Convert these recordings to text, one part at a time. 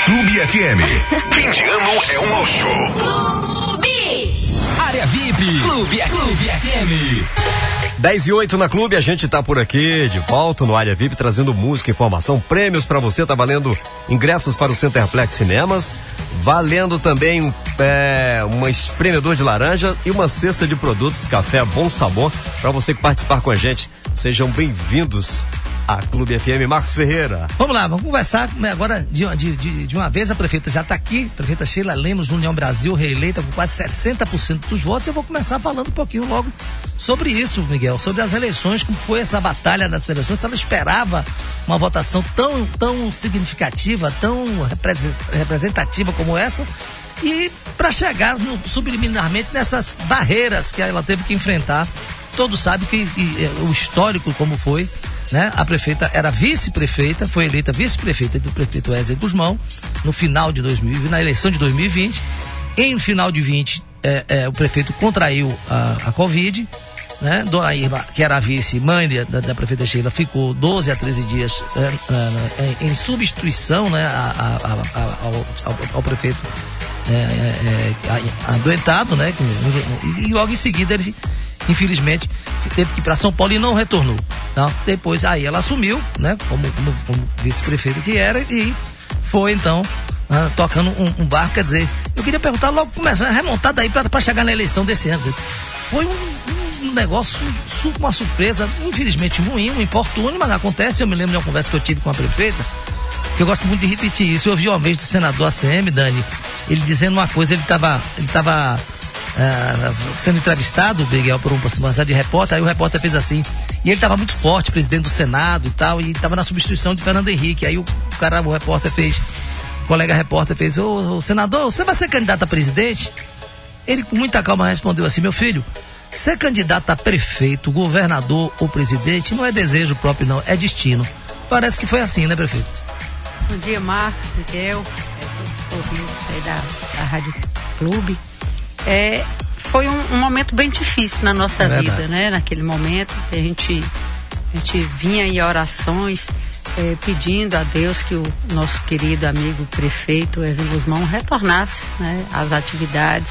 Clube FM. Fim de ano é um ao show. Clube! Área VIP. Clube FM. 10:08 na Clube, a gente tá por aqui, de volta no Área VIP, trazendo música, informação, prêmios pra você, tá valendo ingressos para o Centerplex Cinemas, valendo também um espremedor de laranja e uma cesta de produtos, café Bom Sabor, pra você que participar com a gente. Sejam bem-vindos a Clube FM. Marcos Ferreira. Vamos lá, vamos conversar agora de uma vez. A prefeita já está aqui, a prefeita Sheila Lemos, do União Brasil, reeleita com quase 60% dos votos. Eu vou começar falando um pouquinho logo sobre isso, Miguel, sobre as eleições, como foi essa batalha das eleições, se ela esperava uma votação tão significativa, tão representativa como essa, e para chegar subliminarmente nessas barreiras que ela teve que enfrentar. Todos sabem que o histórico como foi, né? A prefeita era vice-prefeita, foi eleita vice-prefeita do prefeito Wesley Guzmão no final de 2020, na eleição de 2020. Em final de 20, o prefeito contraiu a Covid, né? Dona Irma, que era a vice-mãe da prefeita Sheila, ficou 12 a 13 dias em substituição, né? ao prefeito adoentado, né? E logo em seguida ele, infelizmente, teve que ir para São Paulo e não retornou. Não? Depois aí ela assumiu, né? Como vice-prefeito que era, e foi então tocando um barco. Quer dizer, eu queria perguntar logo, começando a remontar daí para chegar na eleição desse ano. Foi um negócio, uma surpresa, infelizmente ruim, um infortúnio, mas acontece. Eu me lembro de uma conversa que eu tive com a prefeita, que eu gosto muito de repetir isso. Eu ouvi uma vez do senador ACM, Dani, ele dizendo uma coisa. Ele estava sendo entrevistado, Miguel, por uma série de repórter. Aí o repórter fez assim, e ele estava muito forte, presidente do Senado e tal, e estava na substituição de Fernando Henrique. Aí o colega repórter fez: ô senador, você vai ser candidato a presidente? Ele com muita calma respondeu assim: meu filho, ser candidato a prefeito, governador ou presidente não é desejo próprio, não, é destino. Parece que foi assim, né, prefeito? Bom dia, Marcos, Miguel, todos os ouvintes aí da Rádio Clube. Foi um momento bem difícil na nossa vida, né? Naquele momento que a gente vinha em orações pedindo a Deus que o nosso querido amigo prefeito Wesley Guzmão retornasse, né, às atividades.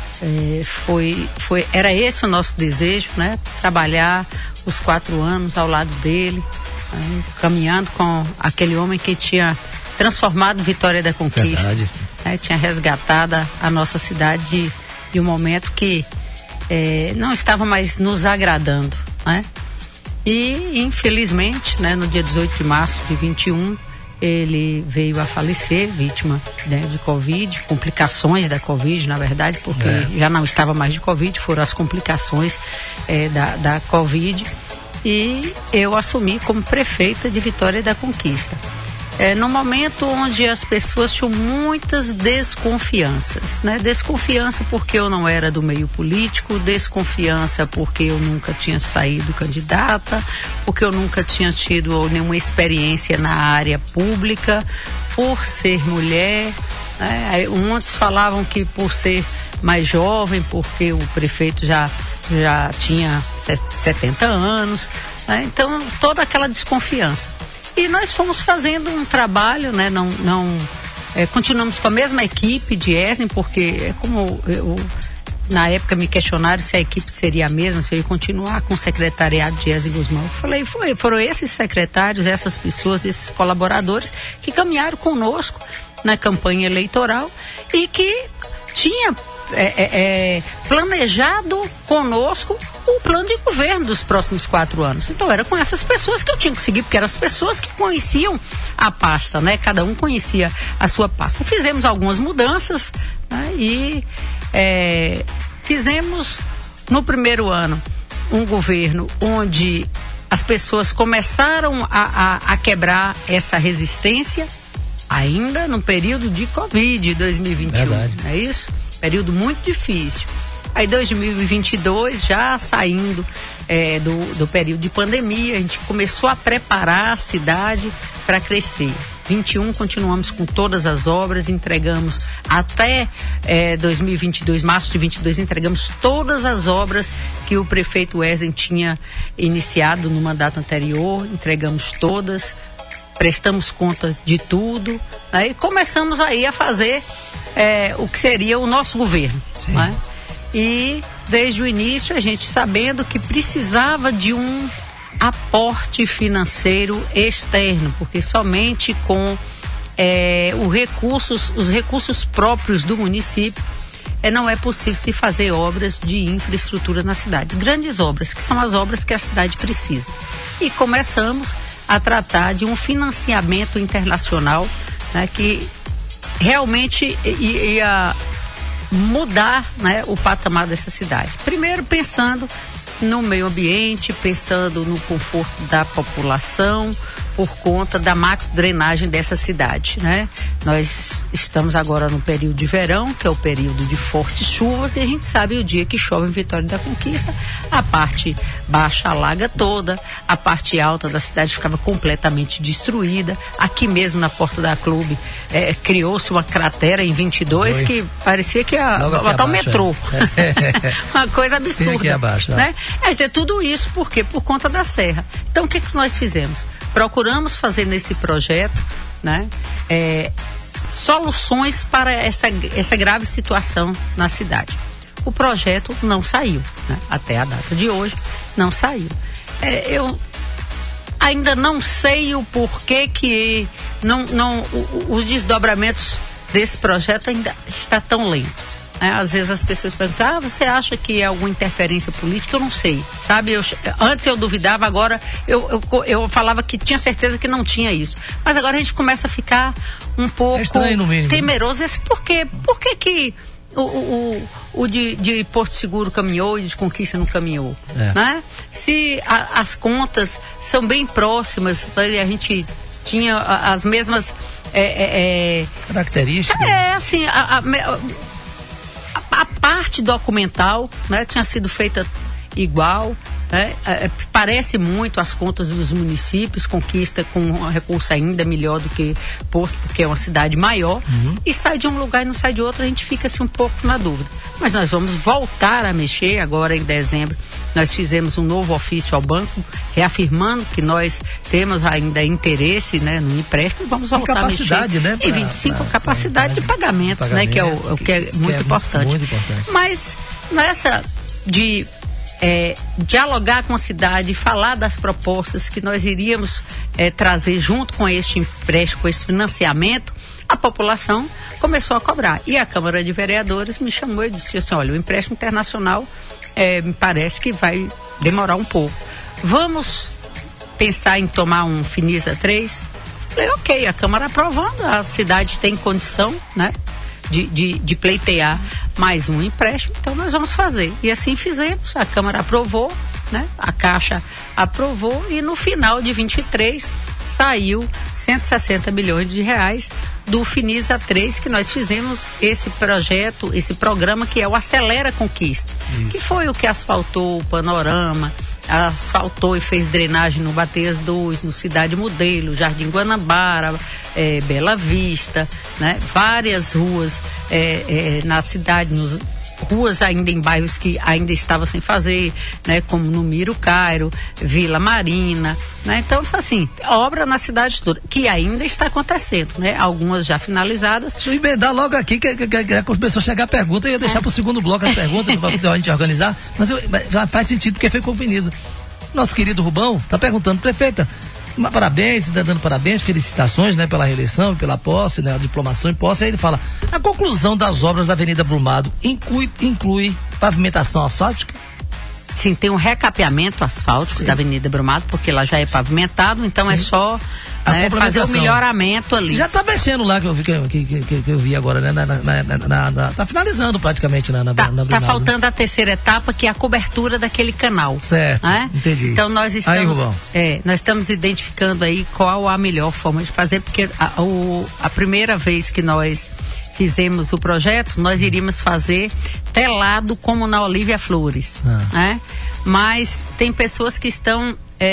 Era esse o nosso desejo, né? Trabalhar os 4 anos ao lado dele, caminhando com aquele homem que tinha transformado Vitória da Conquista, né? Tinha resgatado a nossa cidade de um momento que não estava mais nos agradando, né? E infelizmente, né, no dia 18 de março de 21, ele veio a falecer, vítima, né, de Covid, complicações da Covid, na verdade, porque já não estava mais de Covid, foram as complicações da Covid, e eu assumi como prefeita de Vitória da Conquista. No momento onde as pessoas tinham muitas desconfianças, né? Desconfiança porque eu não era do meio político, desconfiança porque eu nunca tinha saído candidata, porque eu nunca tinha tido nenhuma experiência na área pública, por ser mulher, né? Muitos falavam que por ser mais jovem, porque o prefeito já tinha 70 anos, né? Então toda aquela desconfiança. E nós fomos fazendo um trabalho, né? Continuamos com a mesma equipe de Wesley, porque como na época me questionaram se a equipe seria a mesma, se eu ia continuar com o secretariado de Wesley Guzmão. Eu falei, foram esses secretários, essas pessoas, esses colaboradores que caminharam conosco na campanha eleitoral e que tinha planejado conosco o plano de governo dos próximos 4 anos. Então era com essas pessoas que eu tinha que seguir, porque eram as pessoas que conheciam a pasta, né? Cada um conhecia a sua pasta. Fizemos algumas mudanças, né? E fizemos no primeiro ano um governo onde as pessoas começaram a quebrar essa resistência, ainda no período de Covid 2021. Verdade. É isso? Período muito difícil. Aí 2022, já saindo do período de pandemia, a gente começou a preparar a cidade para crescer. 21 continuamos com todas as obras, entregamos até 2022, março de 22, entregamos todas as obras que o prefeito Wesley tinha iniciado no mandato anterior, entregamos todas. prestamos conta de tudo, né? E começamos aí a fazer o que seria o nosso governo, né? E desde o início a gente sabendo que precisava de um aporte financeiro externo, porque somente com os recursos próprios do município não é possível se fazer obras de infraestrutura na cidade. Grandes obras, que são as obras que a cidade precisa. E começamos a tratar de um financiamento internacional, né, que realmente ia mudar, né, o patamar dessa cidade. Primeiro pensando no meio ambiente, pensando no conforto da população, por conta da macro-drenagem dessa cidade, né? Nós estamos agora no período de verão, que é o período de fortes chuvas, e a gente sabe o dia que chove em Vitória da Conquista, a parte baixa alaga toda, a parte alta da cidade ficava completamente destruída. Aqui mesmo na porta da clube criou-se uma cratera em 22 que parecia que ia botar o metrô. Uma coisa absurda. Abaixo, né? Quer dizer, tudo isso por quê? Por conta da serra. Então o que nós fizemos? Procuramos fazer nesse projeto, né, soluções para essa grave situação na cidade. O projeto não saiu, né? Até a data de hoje não saiu. Eu ainda não sei o porquê que os desdobramentos desse projeto ainda está tão lento. Às vezes as pessoas perguntam, você acha que é alguma interferência política? Eu não sei, sabe? Antes eu duvidava, agora eu falava que tinha certeza que não tinha isso. Mas agora a gente começa a ficar um pouco temeroso. Por quê? Por que o de Porto Seguro caminhou e de Conquista não caminhou? Né? Se as contas são bem próximas, a gente tinha as mesmas características. Assim, a parte documental, né, tinha sido feita igual, né? Parece muito as contas dos municípios, Conquista com um recurso ainda melhor do que Porto, porque é uma cidade maior, e sai de um lugar e não sai de outro, a gente fica assim um pouco na dúvida. Mas nós vamos voltar a mexer agora em dezembro. Nós fizemos um novo ofício ao banco, reafirmando que nós temos ainda interesse, né, no empréstimo, e vamos voltar a mexer. Né, e 25, capacidade de pagamento, né, que é o que é muito importante. Muito importante. Mas nessa de dialogar com a cidade, falar das propostas que nós iríamos trazer junto com este empréstimo, com esse financiamento, a população começou a cobrar. E a Câmara de Vereadores me chamou e disse assim, olha, o empréstimo internacional me parece que vai demorar um pouco. Vamos pensar em tomar um Finisa 3? Falei, ok, a Câmara aprovando, a cidade tem condição, né, de pleitear mais um empréstimo, então nós vamos fazer. E assim fizemos, a Câmara aprovou, né, a Caixa aprovou, e no final de 23 saiu 160 milhões de reais do Finisa 3, que nós fizemos esse projeto, esse programa que é o Acelera Conquista. Isso. Que foi o que asfaltou o Panorama, asfaltou e fez drenagem no Bateias 2, no Cidade Modelo, Jardim Guanabara, Bela Vista, né? Várias ruas na cidade, ruas ainda em bairros que ainda estavam sem fazer, né? Como no Miro Cairo, Vila Marina, né? Então, assim, obra na cidade toda, que ainda está acontecendo, né? Algumas já finalizadas. Deixa eu emendar logo aqui, que começou a chegar a pergunta, eu ia deixar para o segundo bloco as perguntas, para a gente organizar, mas já faz sentido, porque foi com o Finisa. Nosso querido Rubão está perguntando, prefeita, parabéns, dando parabéns, felicitações, né, pela reeleição, pela posse, né, a diplomação e posse. Aí ele fala, a conclusão das obras da Avenida Brumado inclui pavimentação asfáltica? Sim, tem um recapeamento asfáltico da Avenida Brumado, porque lá já é pavimentado, então é só, né, fazer o melhoramento ali. Já está mexendo lá, que eu vi agora, né? Tá finalizando praticamente na Brumado. Tá faltando a terceira etapa, que é a cobertura daquele canal. Certo, né? Entendi. Então nós estamos identificando aí qual a melhor forma de fazer, porque a primeira vez que nós fizemos o projeto, nós iríamos fazer telado como na Olívia Flores, né? Mas tem pessoas que estão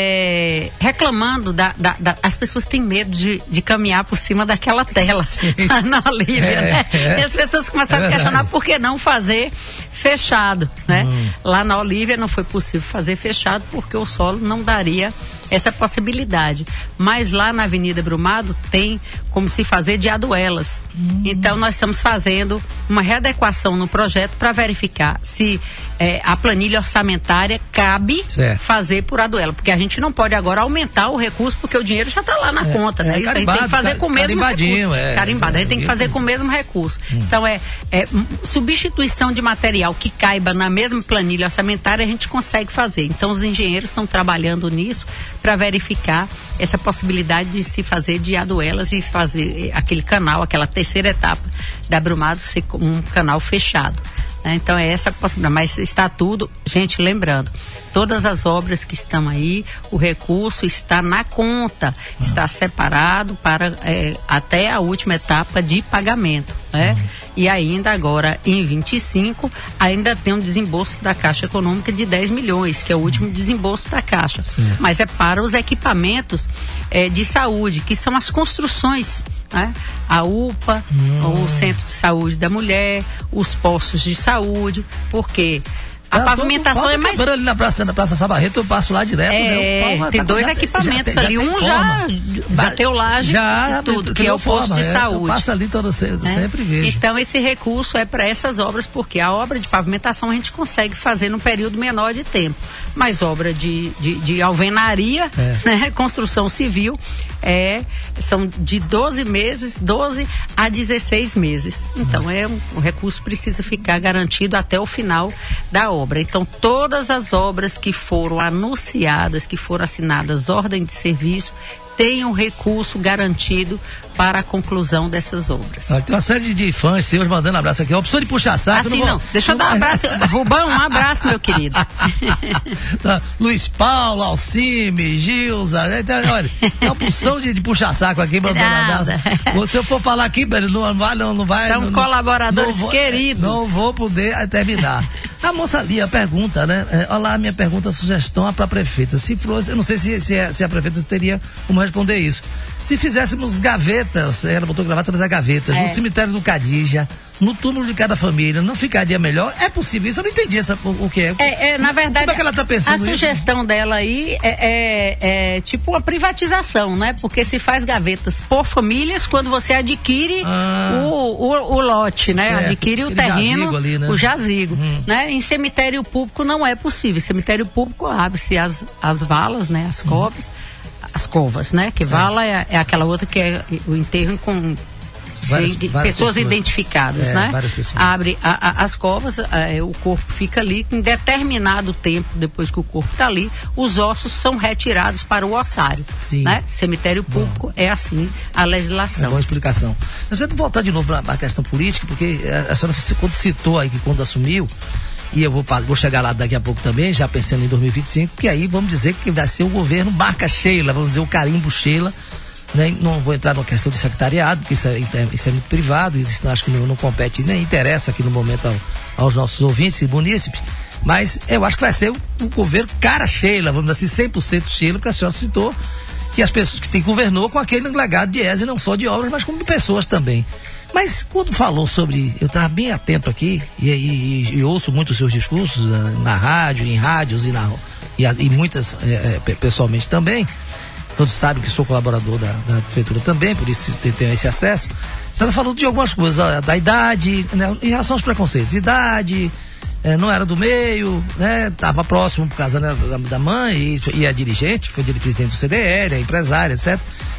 reclamando as pessoas têm medo de caminhar por cima daquela tela na Olívia, né? E as pessoas começaram a questionar por que não fazer fechado, né? Lá na Olívia não foi possível fazer fechado porque o solo não daria essa possibilidade. Mas lá na Avenida Brumado tem como se fazer de aduelas. Então nós estamos fazendo uma readequação no projeto para verificar se a planilha orçamentária cabe fazer por aduela, porque a gente não pode agora aumentar o recurso porque o dinheiro já está lá na conta, né? Isso a gente tem que fazer com o mesmo recurso. Carimbado, a gente tem que fazer com o mesmo recurso. Então substituição de material que caiba na mesma planilha orçamentária a gente consegue fazer. Então os engenheiros estão trabalhando nisso para verificar essa possibilidade de se fazer de aduelas e fazer aquele canal, aquela terceira etapa da Brumado ser um canal fechado. Então é essa a possibilidade, mas está tudo, gente, lembrando, todas as obras que estão aí, o recurso está na conta, está separado para até a última etapa de pagamento, né? E ainda agora, em 25, ainda tem um desembolso da Caixa Econômica de 10 milhões, que é o último desembolso da Caixa. Mas é para os equipamentos de saúde, que são as construções, né? A UPA, o Centro de Saúde da Mulher, os postos de saúde, porque a pavimentação é mais... ali na Praça Sabarreto, eu passo lá direto, né? Tem dois equipamentos ali, um já bateu laje e tudo, que é o posto de saúde. Passa ali sempre vejo. Então esse recurso é para essas obras, porque a obra de pavimentação a gente consegue fazer num período menor de tempo, mas obra de alvenaria, né? Construção civil, são de 12 a 16 meses. Então o recurso precisa ficar garantido até o final da obra. Então todas as obras que foram anunciadas, que foram assinadas ordem de serviço, tem um recurso garantido para a conclusão dessas obras. Tem uma série de fãs seus mandando abraço aqui. A opção de puxar saco. Assim não. Deixa eu dar um abraço. Rubão, um abraço, meu querido. Luiz Paulo, Alcime, Gilza. Olha, tem uma opção de puxar saco aqui mandando abraço. Se eu for falar aqui, não vai. São colaboradores queridos. Não vou poder terminar. A moça ali, a pergunta, né? Olha lá a minha pergunta, sugestão para a prefeita. Se fosse, eu não sei se a prefeita teria como responder isso. Se fizéssemos gavetas, ela botou gravata, mas gavetas, no cemitério do Cadija, no túmulo de cada família, não ficaria melhor? É possível isso? Eu não entendi o que é. Na verdade, como é que ela tá pensando a sugestão dela aí é tipo uma privatização, né? Porque se faz gavetas por famílias quando você adquire o lote, né? Certo. Adquire o terreno, jazigo ali, né? O jazigo, né? Em cemitério público não é possível. Cemitério público abre-se as valas, né? As covas. As covas, né? Que vala é aquela outra que é o enterro com várias pessoas identificadas, né? Abre as covas, o corpo fica ali, em determinado tempo, depois que o corpo está ali, os ossos são retirados para o ossário, né? Cemitério público é assim a legislação. Boa explicação. Mas eu vou voltar de novo para a questão política, porque a senhora quando citou aí que quando assumiu, e eu vou chegar lá daqui a pouco também, já pensando em 2025, que aí vamos dizer que vai ser o governo marca Sheila, vamos dizer o carimbo Sheila, né? Não vou entrar na questão do secretariado, porque isso é muito privado, isso acho que não compete nem interessa aqui no momento aos nossos ouvintes e munícipes, mas eu acho que vai ser o governo cara Sheila, vamos dizer assim, 100% Sheila, porque a senhora citou que as pessoas que governou com aquele legado de ESE, não só de obras, mas como de pessoas também. Mas quando falou sobre, eu estava bem atento aqui e ouço muito os seus discursos na rádio, em rádios e muitas pessoalmente também. Todos sabem que sou colaborador da prefeitura também, por isso tenho esse acesso. Você falou de algumas coisas, da idade, né, em relação aos preconceitos. Idade, não era do meio, né, estava próximo por causa, né, da mãe e é dirigente, foi presidente do CDL, é empresária, etc.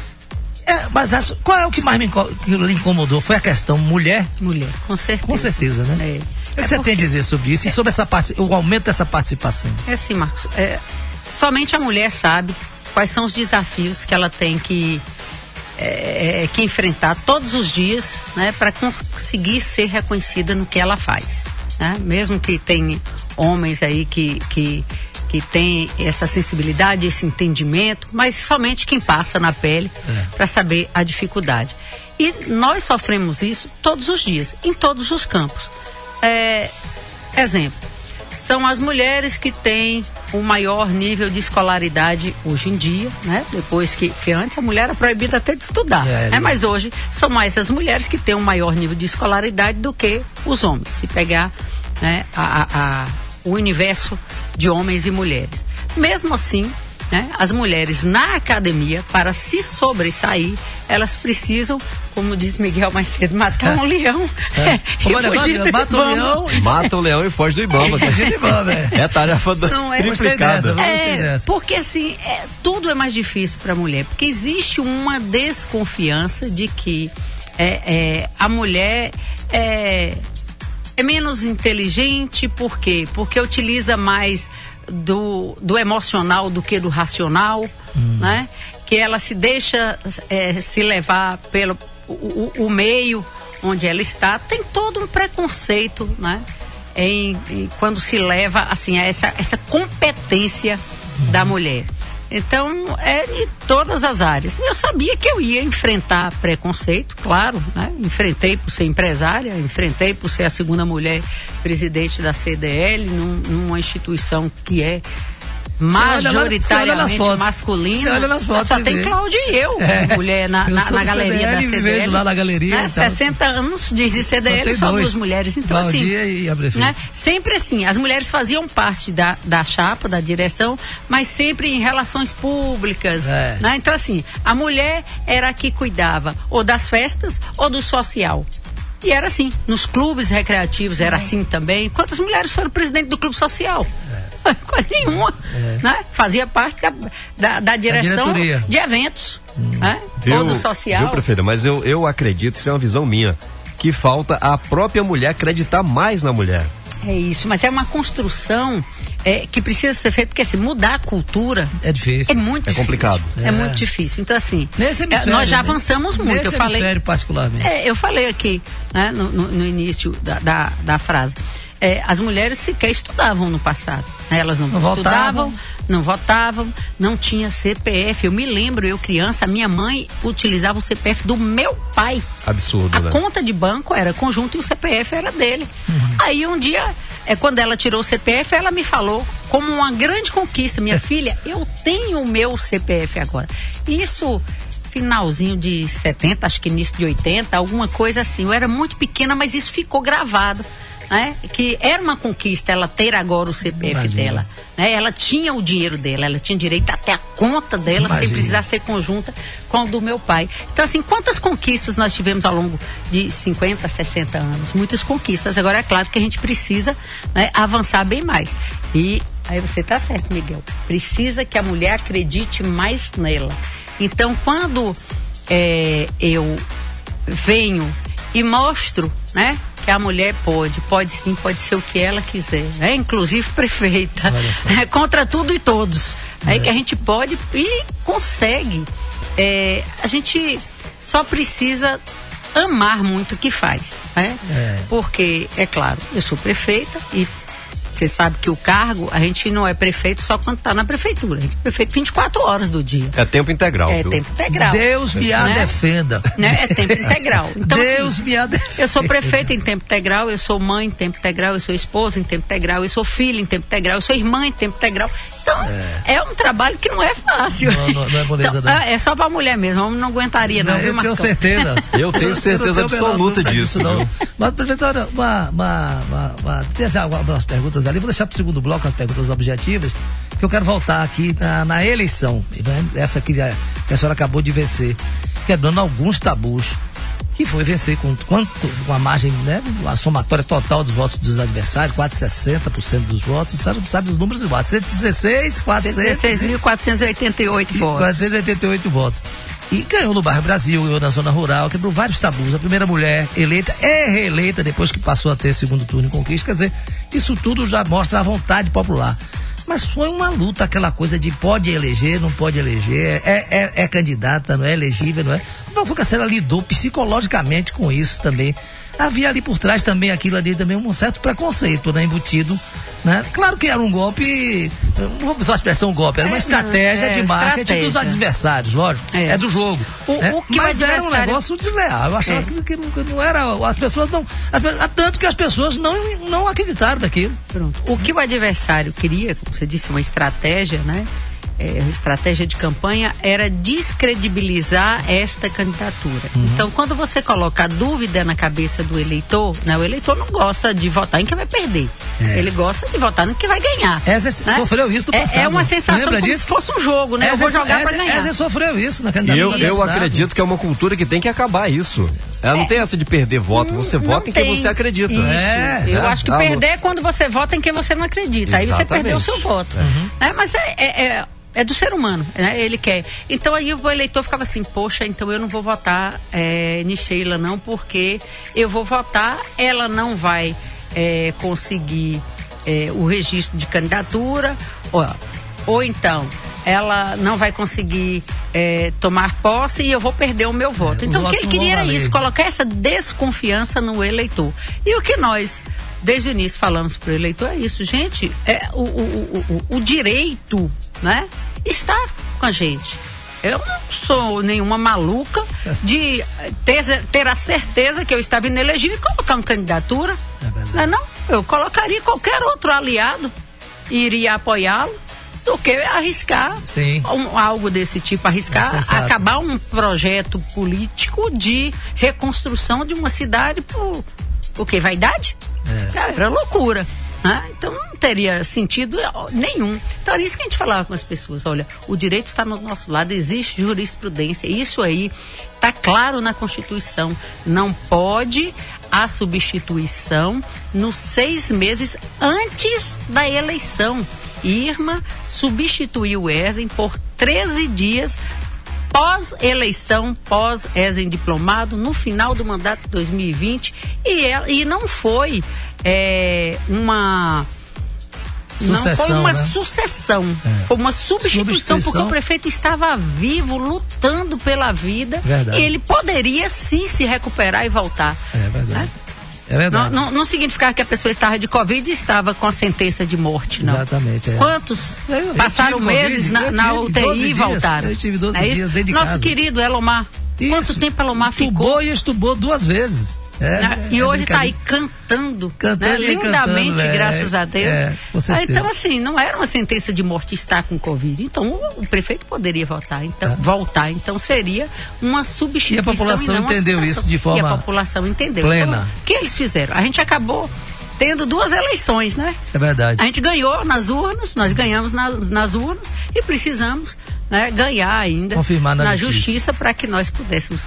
Mas qual é o que mais lhe incomodou? Foi a questão mulher? Mulher, com certeza. Com certeza, né? O que você tem a dizer sobre isso e sobre o aumento dessa participação? É assim, Marcos, somente a mulher sabe quais são os desafios que ela tem que enfrentar todos os dias, né, para conseguir ser reconhecida no que ela faz, né? Mesmo que tem homens aí que tem essa sensibilidade, esse entendimento, mas somente quem passa na pele para saber a dificuldade. E nós sofremos isso todos os dias, em todos os campos. Exemplo, são as mulheres que têm o maior nível de escolaridade hoje em dia, né? Depois que antes a mulher era proibida até de estudar, mas hoje são mais as mulheres que têm um maior nível de escolaridade do que os homens, se pegar, né, o universo de homens e mulheres. Mesmo assim, né? As mulheres na academia, para se sobressair, elas precisam, como diz Miguel mais cedo, matar um leão. Mata o leão e foge do Ibama. É tarefa triplicada. Porque assim, tudo é mais difícil para a mulher, porque existe uma desconfiança de que a mulher é menos inteligente. Por quê? Porque utiliza mais do emocional do que do racional, né? Que ela se deixa se levar pelo o meio onde ela está. Tem todo um preconceito, né? Quando se leva assim a essa competência da mulher. Então, em todas as áreas. Eu sabia que eu ia enfrentar preconceito, claro, né? Enfrentei por ser empresária, enfrentei por ser a segunda mulher presidente da CDL, numa instituição que é majoritariamente masculina. Olha nas fotos, só tem Cláudia e eu, mulher na galeria da CDL. Vejo lá na galeria. Né? 60 anos de CDL, só duas mulheres. Então, Claudia assim, e a prefeita. Né? Sempre assim, as mulheres faziam parte da chapa, da direção, mas sempre em relações públicas. Né? Então, assim, a mulher era a que cuidava ou das festas ou do social. E era assim, nos clubes recreativos era assim também. Quantas mulheres foram presidente do clube social? Quase nenhuma. Né? Fazia parte da direção de eventos, né? Ou do social. Viu, prefeita? Mas eu acredito, isso é uma visão minha, que falta a própria mulher acreditar mais na mulher. É isso, mas é uma construção que precisa ser feita, porque assim, mudar a cultura é difícil. É muito difícil. Complicado. É muito difícil. Então, assim, nós já avançamos muito. Nesse hemisfério, particularmente. Eu falei aqui, né, no início da frase. As mulheres sequer estudavam no passado. Né? Elas não estudavam, não votavam, não tinha CPF. Eu me lembro, eu criança, a minha mãe utilizava o CPF do meu pai. Absurdo, né? A conta de banco era conjunto e o CPF era dele. Aí um dia, quando ela tirou o CPF, ela me falou como uma grande conquista: minha filha, eu tenho o meu CPF agora. Isso finalzinho de 70, acho que início de 80, alguma coisa assim. Eu era muito pequena, mas isso ficou gravado. Né? Que era uma conquista ela ter agora o CPF dela, né? Ela tinha o dinheiro dela, ela tinha direito até a conta dela, sem precisar ser conjunta com o do meu pai. Então, assim, quantas conquistas nós tivemos ao longo de 50, 60 anos? Muitas conquistas. Agora, é claro que a gente precisa, né, avançar bem mais. E aí você está certo, Miguel, precisa que a mulher acredite mais nela. Então, quando eu venho e mostro, né, que a mulher pode sim, pode ser o que ela quiser, né? Inclusive prefeita, contra tudo e todos, aí que a gente pode e consegue. A gente só precisa amar muito o que faz, né? Porque, é claro, eu sou prefeita e você sabe que o cargo, a gente não é prefeito só quando está na prefeitura. A gente é prefeito 24 horas do dia. É tempo integral. É tempo integral. Deus me a defenda. Né? É tempo integral. Então, Deus assim, me a defenda. Eu sou prefeita em tempo integral, eu sou mãe em tempo integral, eu sou esposa em tempo integral, eu sou filha em tempo integral, eu sou irmã em tempo integral. Então, é um trabalho que não é fácil. Não é moleza, então, é só pra mulher mesmo, homem não aguentaria, não. Eu tenho certeza. Eu tenho certeza absoluta disso. Não. Mas, prefeitura, deixa algumas perguntas ali, vou deixar pro segundo bloco as perguntas objetivas, que eu quero voltar aqui na eleição, né? Essa que a senhora acabou de vencer, quebrando alguns tabus, que foi vencer com a margem, né, a somatória total dos votos dos adversários, quase 60% dos votos. A senhora sabe os números iguais, 116.488 votos. 488 votos. E ganhou no bairro Brasil, ganhou na zona rural, quebrou vários tabus. A primeira mulher eleita reeleita depois que passou a ter segundo turno em conquista. Quer dizer, isso tudo já mostra a vontade popular. Mas foi uma luta, aquela coisa de pode eleger, não pode eleger, é candidata, não é elegível, não é? Porque a senhora lidou psicologicamente com isso também. Havia ali por trás também, aquilo ali também, um certo preconceito, né, embutido, né? Claro que era um golpe, não vou usar a expressão golpe, era uma estratégia de marketing dos adversários, lógico, é do jogo. Mas era um negócio desleal, eu achava que não era, as pessoas não, tanto que as pessoas não acreditaram naquilo. Pronto. O que o adversário queria, como você disse, uma estratégia, né? estratégia de campanha era descredibilizar esta candidatura. Então, quando você coloca dúvida na cabeça do eleitor, né, o eleitor não gosta de votar em quem vai perder. Ele gosta de votar em quem vai ganhar. Essa sofreu isso no passado. É uma sensação como se fosse um jogo, né? Eu vou jogar para ganhar. Essa sofreu isso na candidatura. Eu acredito que é uma cultura que tem que acabar isso. Ela não tem essa de perder voto, você vota em quem você acredita. Eu acho que perder é quando você vota em quem você não acredita. Aí você perdeu o seu voto. Mas é do ser humano, né? Ele quer. Então aí o eleitor ficava assim, poxa, então eu não vou votar em Sheila não, porque eu vou votar, ela não vai conseguir o registro de candidatura, ou então ela não vai conseguir tomar posse e eu vou perder o meu voto. Então o que ele queria era isso, colocar essa desconfiança no eleitor. E o que nós, desde o início, falamos para o eleitor é isso, gente, o direito, né, está com a gente. Eu não sou nenhuma maluca de ter a certeza que eu estava inelegível e colocar uma candidatura. Não, eu colocaria qualquer outro aliado e iria apoiá-lo do que arriscar algo desse tipo, arriscar acabar um projeto político de reconstrução de uma cidade por quê? Vaidade? Era loucura. Então não teria sentido nenhum. Então era isso que a gente falava com as pessoas. Olha, o direito está no nosso lado, existe jurisprudência, isso aí está claro na Constituição. Não pode a substituição nos 6 meses antes da eleição. Irma substituiu o Ezen por 13 dias pós-eleição, pós-Ezen diplomado, no final do mandato de 2020, e não foi uma sucessão, foi uma substituição, porque o prefeito estava vivo, lutando pela vida. Verdade. E ele poderia sim se recuperar e voltar. É verdade. É verdade. Não significava que a pessoa estava de Covid e estava com a sentença de morte, não. Exatamente. Quantos passaram meses na UTI e voltaram? Eu tive 12 dias dentro de casa. Nosso querido Elomar. Quanto tempo Elomar ficou? Estubou 2 vezes. E hoje está aí cantando lindamente, graças a Deus. Então, assim, não era uma sentença de morte estar com Covid. Então, o prefeito poderia voltar. Então, seria uma substituição. E a população entendeu isso de forma plena. E a população entendeu. Plena. Então, o que eles fizeram? A gente acabou tendo 2 eleições, né? É verdade. A gente ganhou nas urnas, nós ganhamos nas urnas e precisamos ganhar ainda confirmar na justiça para que nós pudéssemos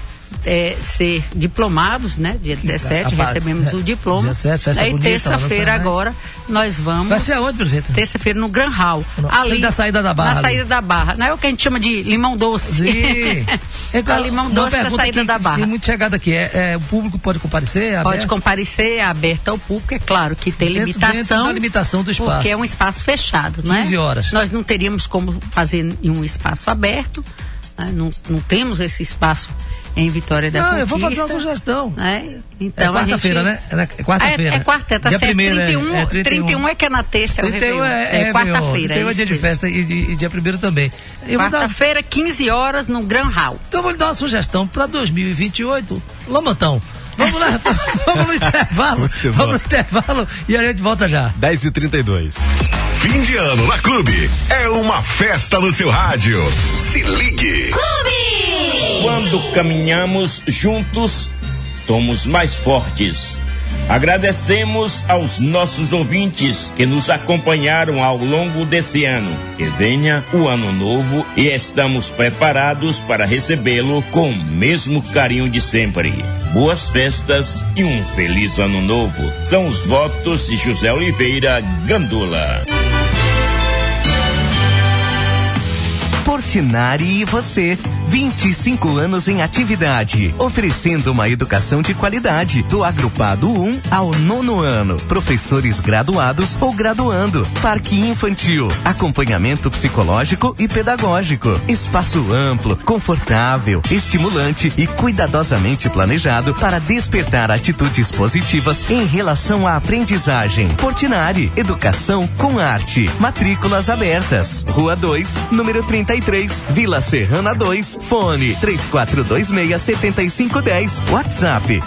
ser diplomados, né? Dia 17 recebemos o diploma. 17, festa bonita, terça-feira agora nós vamos. Vai ser aonde, prefeito? Terça-feira no Gran Hall. Ali da saída da Barra. Na saída da Barra. Não é o que a gente chama de limão doce. Sim. Então, limão doce da saída da Barra. Tem muito chegada aqui. O público pode comparecer? Pode comparecer, é aberto ao público. É claro que tem limitação. Dentro da limitação do espaço. Porque é um espaço fechado, né? 15 horas. Nós não teríamos como fazer em um espaço aberto. Não temos esse espaço em Vitória da Conquista. Eu vou fazer uma sugestão. Então, quarta-feira, né? É quarta-feira. É quarta, tá dia certo. 31 é que é na terça, 31 é quarta-feira. 31 é dia de festa e dia 1º também. Quarta-feira, 15 horas no Gran Hall. Então eu vou lhe dar uma sugestão para 2028. Lomantão. Vamos no intervalo. Vamos no intervalo e a gente volta já. 10h32. Fim de ano na Clube. É uma festa no seu rádio. Se ligue. Clube! Quando caminhamos juntos, somos mais fortes. Agradecemos aos nossos ouvintes que nos acompanharam ao longo desse ano. Que venha o ano novo e estamos preparados para recebê-lo com o mesmo carinho de sempre. Boas festas e um feliz ano novo. São os votos de José Oliveira Gandula. Portinari e você, 25 anos em atividade, oferecendo uma educação de qualidade, do agrupado 1 ao 9º ano, professores graduados ou graduando, parque infantil, acompanhamento psicológico e pedagógico, espaço amplo, confortável, estimulante e cuidadosamente planejado para despertar atitudes positivas em relação à aprendizagem. Portinari, educação com arte, matrículas abertas, Rua 2, número 33, Vila Serrana 2, fone 3426-7510, WhatsApp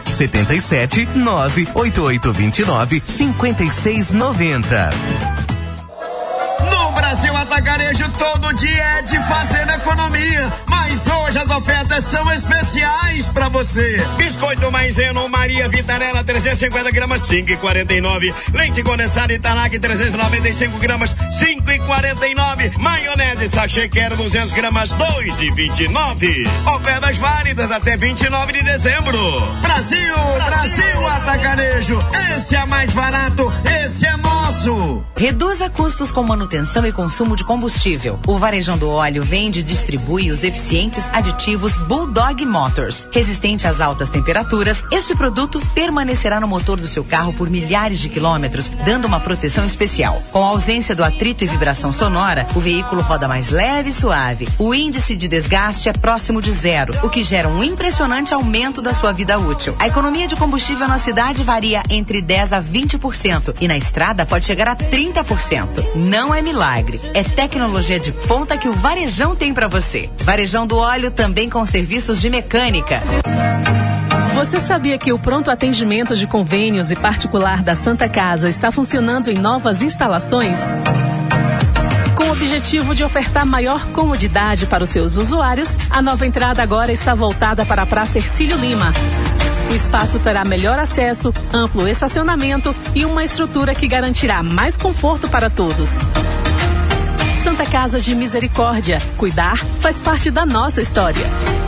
77-98829-5690. No Brasil Brasil Atacarejo, todo dia é de fazer economia, mas hoje as ofertas são especiais pra você. Biscoito maiseno Maria Vitarella 350 gramas 5,49. Leite condensado Italac 395 gramas 5,49. Maionese sachê quero 200 gramas 2,29. Ofertas válidas até 29 de dezembro. Brasil Atacarejo, esse é mais barato, esse é nosso. Reduza custos com manutenção e consumo de combustível. O Varejão do Óleo vende e distribui os eficientes aditivos Bulldog Motors. Resistente às altas temperaturas, este produto permanecerá no motor do seu carro por milhares de quilômetros, dando uma proteção especial. Com a ausência do atrito e vibração sonora, o veículo roda mais leve e suave. O índice de desgaste é próximo de zero, o que gera um impressionante aumento da sua vida útil. A economia de combustível na cidade varia entre 10% a 20% e na estrada pode chegar a 30%. Não é milagre, é tecnologia de ponta que o Varejão tem para você. Varejão do Óleo também com serviços de mecânica. Você sabia que o pronto atendimento de convênios e particular da Santa Casa está funcionando em novas instalações? Com o objetivo de ofertar maior comodidade para os seus usuários, a nova entrada agora está voltada para a Praça Hercílio Lima. O espaço terá melhor acesso, amplo estacionamento e uma estrutura que garantirá mais conforto para todos. Santa Casa de Misericórdia. Cuidar faz parte da nossa história.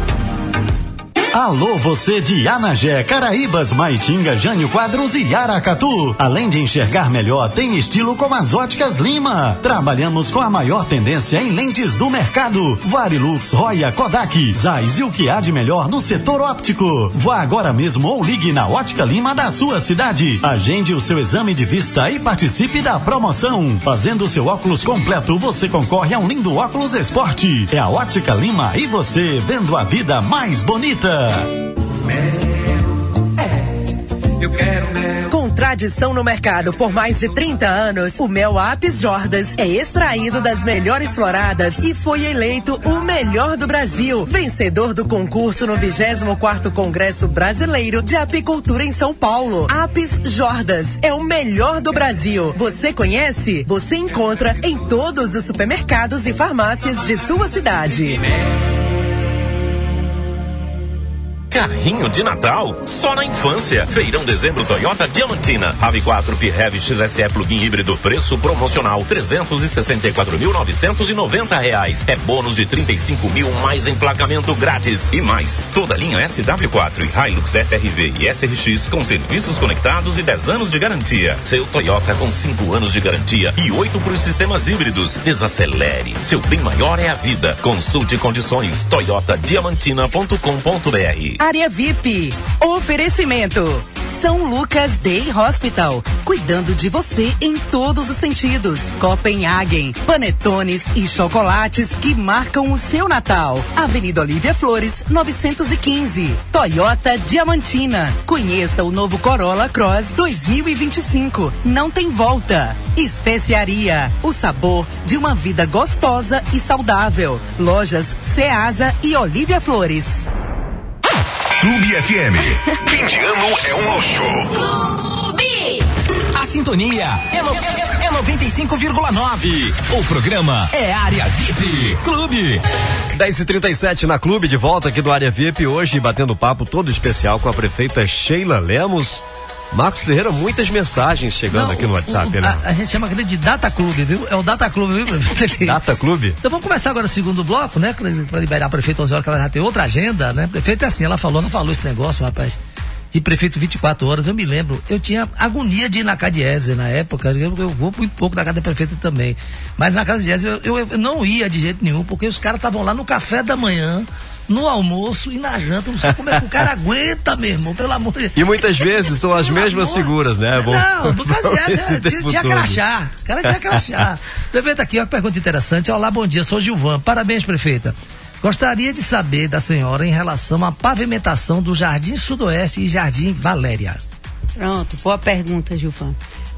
Alô, você de Anagé, Caraíbas, Maitinga, Jânio Quadros e Aracatu. Além de enxergar melhor, tem estilo com as Óticas Lima. Trabalhamos com a maior tendência em lentes do mercado. Varilux, Roya, Kodak, Zeiss e o que há de melhor no setor óptico. Vá agora mesmo ou ligue na Ótica Lima da sua cidade. Agende o seu exame de vista e participe da promoção. Fazendo o seu óculos completo, você concorre a um lindo óculos esporte. É a Ótica Lima e você vendo a vida mais bonita. Com tradição no mercado por mais de 30 anos, o mel Apis Jordas é extraído das melhores floradas e foi eleito o melhor do Brasil, vencedor do concurso no 24º Congresso Brasileiro de Apicultura em São Paulo. Apis Jordas é o melhor do Brasil. Você conhece? Você encontra em todos os supermercados e farmácias de sua cidade. Carrinho de Natal? Só na infância. Feirão dezembro Toyota Diamantina. RAV4 PHEV XSE Plug-in híbrido. Preço promocional R$364.990. É bônus de 35 mil mais emplacamento grátis. E mais, toda a linha SW4 e Hilux SRV e SRX com serviços conectados e 10 anos de garantia. Seu Toyota com 5 anos de garantia e 8 para os sistemas híbridos. Desacelere. Seu bem maior é a vida. Consulte condições. toyotadiamantina.com.br. Área VIP. Oferecimento. São Lucas Day Hospital. Cuidando de você em todos os sentidos. Copenhagen. Panetones e chocolates que marcam o seu Natal. Avenida Olívia Flores, 915. Toyota Diamantina. Conheça o novo Corolla Cross 2025. Não tem volta. Especiaria. O sabor de uma vida gostosa e saudável. Lojas Ceasa e Olívia Flores. Clube FM. Fim de ano é um luxo. Clube. A sintonia é 95,9. O programa é Área VIP. Clube. 10h37 na Clube, de volta aqui do Área VIP, hoje batendo papo todo especial com a prefeita Sheila Lemos. Marcos Ferreira, muitas mensagens chegando aqui no WhatsApp, né? A gente chama aquele de Data Clube, viu? É o Data Clube, viu? Data Clube? Então vamos começar agora o segundo bloco, né? Pra liberar a prefeita 11 horas, que ela já tem outra agenda, né? Prefeita é assim, ela não falou esse negócio, rapaz, de prefeito 24 horas. Eu me lembro, eu tinha agonia de ir na Cadiese na época, eu vou muito pouco na casa da prefeita também, mas na casa de Diese eu não ia de jeito nenhum, porque os caras estavam lá no café da manhã, no almoço e na janta. Não sei como é que o cara aguenta, meu irmão, pelo amor de Deus. E muitas vezes são as mesmas figuras, né? Não, do caso tinha crachá. O cara tinha crachá. Prefeita, aqui uma pergunta interessante. Olá, bom dia, sou Gilvan. Parabéns, prefeita. Gostaria de saber da senhora em relação à pavimentação do Jardim Sudoeste e Jardim Valéria. Pronto, boa pergunta, Gilvan.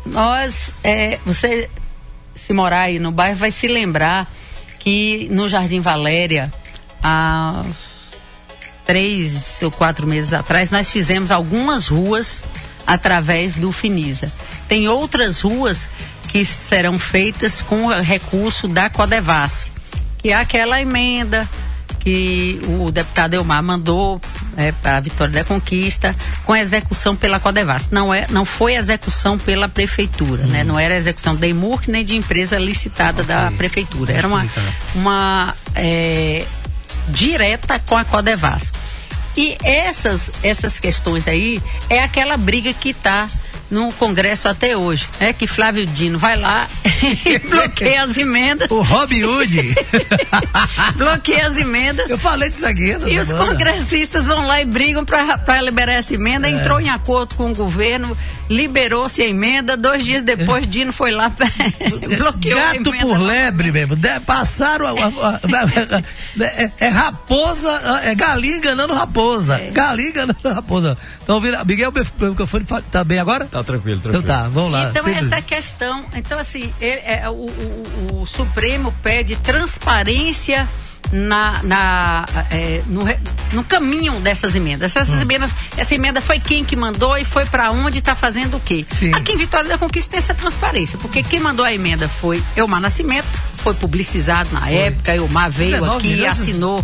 Você, se morar aí no bairro, vai se lembrar que no Jardim Valéria, há 3 ou 4 meses atrás, nós fizemos algumas ruas através do Finisa. Tem outras ruas que serão feitas com o recurso da Codevasf, que é aquela emenda que o deputado Elmar mandou para a Vitória da Conquista, com execução pela Codevasf. Não foi execução pela prefeitura, né? Não era execução da EMURC nem de empresa licitada da prefeitura. Era uma direta com a Codevasf. E essas questões aí é aquela briga que está no Congresso até hoje, que Flávio Dino vai lá e bloqueia as emendas. O Robin Hood bloqueia as emendas. Eu falei disso aqui essa semana. Os congressistas vão lá e brigam para liberar essa emenda. Entrou em acordo com o governo, liberou-se a emenda. 2 dias depois, Dino foi lá bloqueou a emenda. Gato por lebre mesmo. Passaram raposa, galinha enganando raposa. Galinha enganando raposa. Então, Miguel, o microfone tá bem agora? Tá tranquilo. Então tá, vamos lá. Então essa questão, assim, o Supremo pede transparência no caminho dessas emendas. Essa emenda foi quem que mandou e foi para onde, está fazendo o quê? Sim. Aqui em Vitória da Conquista tem essa transparência, porque quem mandou a emenda foi Elmar Nascimento, foi publicizado na época, Elmar veio aqui e assinou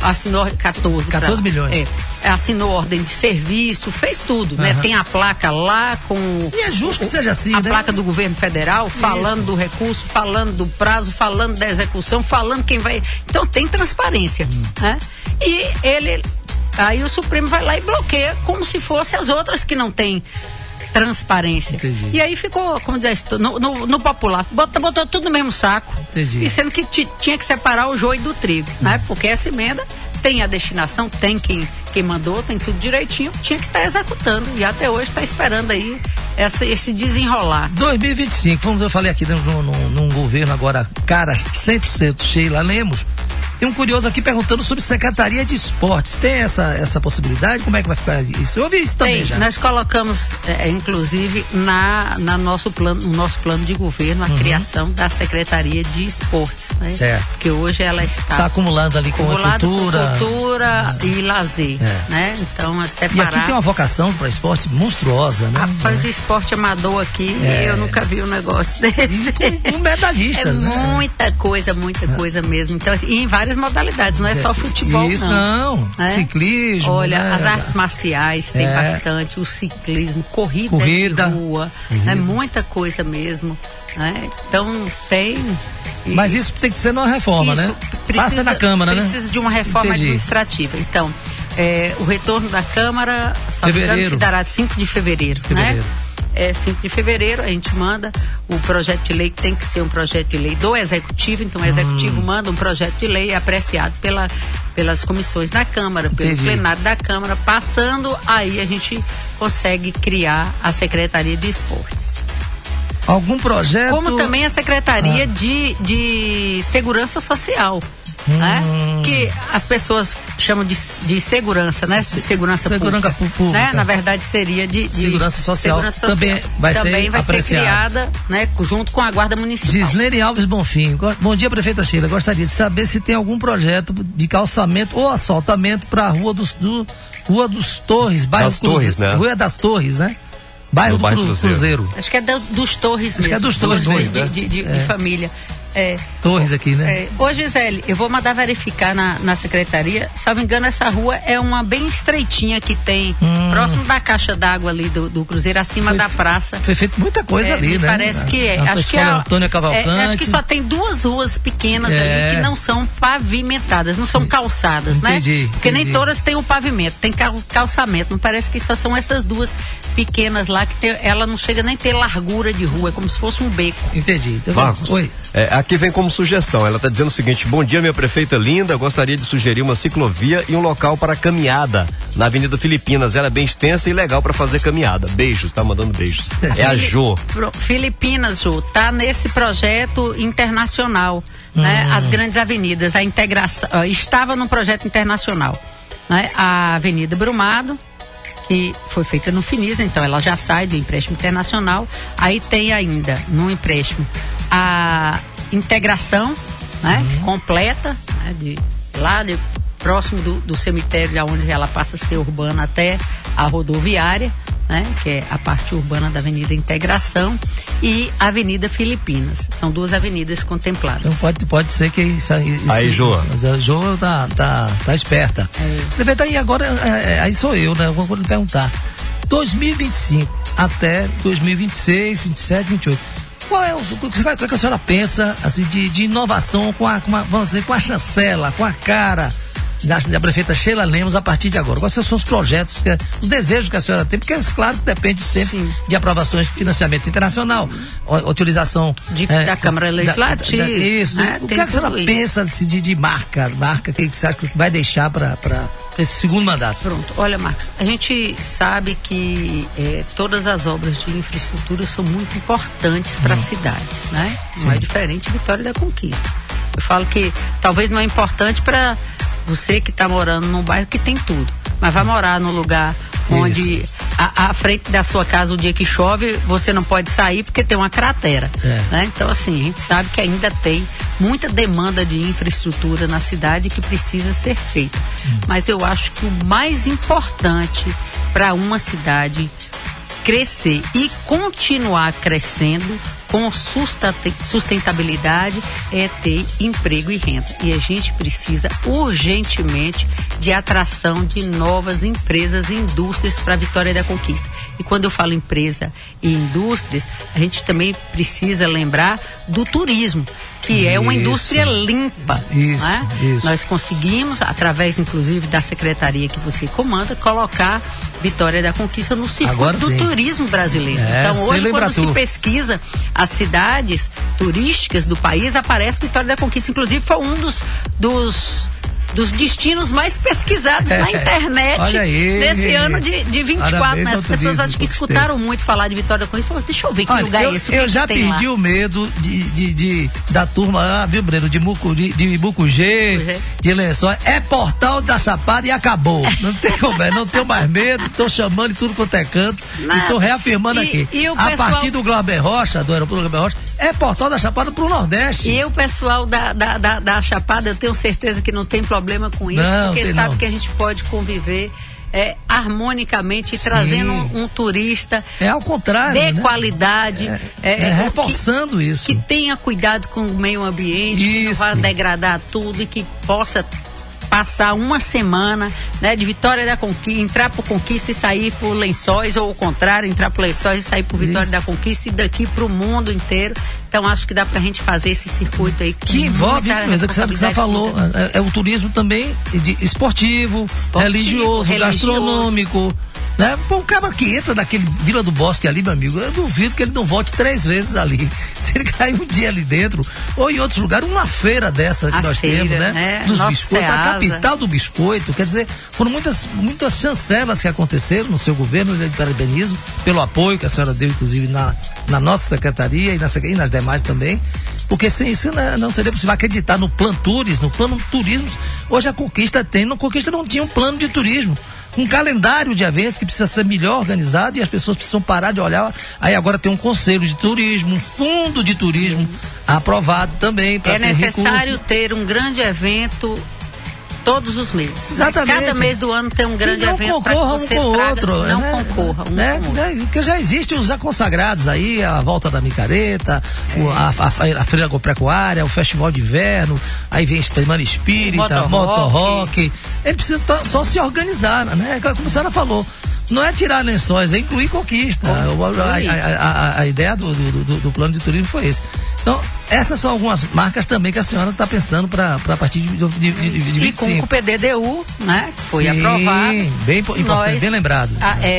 14 milhões. Assinou ordem de serviço, fez tudo, né? Tem a placa lá com... E é justo que seja assim, a placa do governo federal, falando do recurso, falando do prazo, falando da execução, falando quem vai... Então tem transparência, né? E aí o Supremo vai lá e bloqueia como se fosse as outras que não têm transparência. Entendi. E aí ficou, como diz, no popular, botou tudo no mesmo saco. Entendi. E sendo que tinha que separar o joio do trigo, né? Porque essa emenda tem a destinação, tem quem mandou, tem tudo direitinho, tinha que estar executando. E até hoje está esperando aí esse desenrolar. 2025, como eu falei aqui, num governo agora, cara, 100% Sheila Lemos. Tem um curioso aqui perguntando sobre Secretaria de Esportes. Tem essa possibilidade? Como é que vai ficar isso? Eu ouvi isso também já. Nós colocamos, inclusive, no nosso plano de governo, a criação da Secretaria de Esportes. Né? Certo. Porque hoje ela está acumulando ali com cultura e lazer. Né? Então, separar. E aqui tem uma vocação para esporte monstruosa, né? Rapaz, esporte amador aqui, eu nunca vi um negócio desse. Com medalhistas, né? Muita coisa mesmo. Então, assim, em várias modalidades, não é só futebol, isso não. Né? Ciclismo. Olha, as artes marciais tem bastante, o ciclismo, corrida de rua, né? Muita coisa mesmo, né? Então tem. Mas isso tem que ser numa reforma, né? Passa na Câmara, né? Precisa de uma reforma administrativa. Então, o retorno da Câmara, se dará 5 de fevereiro, né? 5 de fevereiro, a gente manda o projeto de lei, que tem que ser um projeto de lei do Executivo, então o Executivo manda um projeto de lei apreciado pelas comissões da Câmara, pelo plenário da Câmara, passando, aí a gente consegue criar a Secretaria de Esportes. Algum projeto? Como também a Secretaria de Segurança Social. Né? Que as pessoas chamam de segurança, né? Segurança pública. Né? Na verdade seria de segurança social. Também vai ser criada, né? Junto com a Guarda Municipal. Gislene Alves Bonfim. Bom dia, prefeita Sheila. Gostaria de saber se tem algum projeto de calçamento ou asfaltamento para a Rua dos Torres, bairro Torres, né? Rua das Torres, né? Bairro do Cruzeiro. Acho que é dos Torres mesmo. Acho que é dos Torres mesmo. De família. Torres aqui, né? Ô Gisele, eu vou mandar verificar na secretaria. Se não me engano, essa rua é uma bem estreitinha que tem, próximo da caixa d'água ali do Cruzeiro, acima da praça. Foi feito muita coisa ali, né? Parece que é. Acho que é Antônia Cavalcante. Acho que só tem 2 ruas pequenas ali que não são pavimentadas, não são calçadas, né? Porque nem todas têm o pavimento, tem calçamento. Não parece que só são essas 2 pequenas lá que ela não chega nem a ter largura de rua, é como se fosse um beco. Entendi. Então, Marcos, aqui vem como sugestão, ela está dizendo o seguinte: bom dia, minha prefeita linda, gostaria de sugerir uma ciclovia e um local para caminhada na Avenida Filipinas, ela é bem extensa e legal para fazer caminhada. Beijos, tá mandando beijos. É a Jô. Filipinas, Jô, tá nesse projeto internacional, né? As grandes avenidas, a integração, estava num projeto internacional, né? A Avenida Brumado, que foi feita no Finis, então ela já sai do empréstimo internacional. Aí tem ainda no empréstimo a integração, né, completa, né, próximo do cemitério, onde ela passa a ser urbana até a rodoviária, né? Que é a parte urbana da Avenida Integração e a Avenida Filipinas. São 2 avenidas contempladas. Então pode ser que isso aí, Jô. A Jô tá esperta. Prefeito, aí agora, aí sou eu, né? Eu vou lhe perguntar. 2025 até 2026, 27, 28. Qual é o que a senhora pensa assim, de inovação vamos dizer, com a chancela, com a cara da prefeita Sheila Lemos a partir de agora? Quais são os projetos, os desejos que a senhora tem? Porque, claro, que depende sempre de aprovações de financiamento internacional, utilização da Câmara Legislativa. Isso. Né? O que a senhora pensa de marca que você acha que vai deixar para esse segundo mandato? Pronto. Olha, Marcos, a gente sabe que todas as obras de infraestrutura são muito importantes para a cidade, né? Não é diferente de Vitória da Conquista. Eu falo que talvez não é importante para você que está morando num bairro que tem tudo, mas vai morar num lugar onde à frente da sua casa, o dia que chove, você não pode sair porque tem uma cratera. Né? Então, assim, a gente sabe que ainda tem muita demanda de infraestrutura na cidade que precisa ser feita. Mas eu acho que o mais importante para uma cidade crescer e continuar crescendo com sustentabilidade é ter emprego e renda. E a gente precisa urgentemente de atração de novas empresas e indústrias para a Vitória da Conquista. E quando eu falo empresa e indústrias, a gente também precisa lembrar do turismo, que é uma indústria limpa. Né? Nós conseguimos, através inclusive da secretaria que você comanda, colocar Vitória da Conquista no circuito do turismo brasileiro. Então hoje, quando se pesquisa as cidades turísticas do país, aparece Vitória da Conquista. Inclusive foi um dos destinos mais pesquisados na internet nesse ano de 24, né? As pessoas acho que escutaram muito falar de Vitória da Conquista e falaram, deixa eu ver que lugar é esse. Eu já perdi o medo da turma lá, viu, Breno? De Mucugê, de Lençóis. É Portal da Chapada e acabou. Não tem como, não tenho mais medo, estou chamando de tudo quanto é canto e estou reafirmando aqui. A partir do Glauber Rocha, do aeroporto Glauber Rocha, é Portal da Chapada pro Nordeste. E o pessoal da Chapada, eu tenho certeza que não tem problema com isso, porque sabe que a gente pode conviver harmonicamente, trazendo um turista ao contrário, de qualidade, reforçando isso, que tenha cuidado com o meio ambiente, que não vá degradar tudo e que possa passar uma semana, né, de Vitória da Conquista, entrar por Conquista e sair por Lençóis, ou o contrário, entrar por Lençóis e sair por Vitória da Conquista, e daqui pro mundo inteiro. Então acho que dá pra gente fazer esse circuito aí que envolve, mas é que você falou, é o turismo também esportivo, religioso, gastronômico, né? Pô, o cara que entra naquele Vila do Bosque ali, meu amigo, eu duvido que ele não volte 3 vezes ali. Se ele cair um dia ali dentro, ou em outros lugares, uma feira dessa que nós temos, né? Dos biscoitos, a capital do biscoito. Quer dizer, foram muitas chancelas que aconteceram no seu governo, eu lhe parabenizo pelo apoio que a senhora deu, inclusive, na nossa secretaria e nas demais também, porque sem isso não seria possível acreditar no plano turismo. No plano turismo, hoje a Conquista não tinha um plano de turismo, um calendário de eventos que precisa ser melhor organizado, e as pessoas precisam parar de olhar. Aí agora tem um conselho de turismo, um fundo de turismo aprovado também para ter recurso. É necessário ter um grande evento todos os meses. Exatamente. Cada mês do ano tem um grande evento para que você não concorra com outro. Porque já existem os consagrados aí, a volta da micareta, a feira agropecuária, o festival de inverno, aí vem Semana Espírita, motorrock. Ele precisa só se organizar, né? Como a senhora falou, não é tirar Lençóis, é incluir Conquista. A ideia do plano de turismo foi esse. Então, essas são algumas marcas também que a senhora está pensando para a partir de 25. E com o PDDU, né? Foi aprovado. Bem importante, bem lembrado.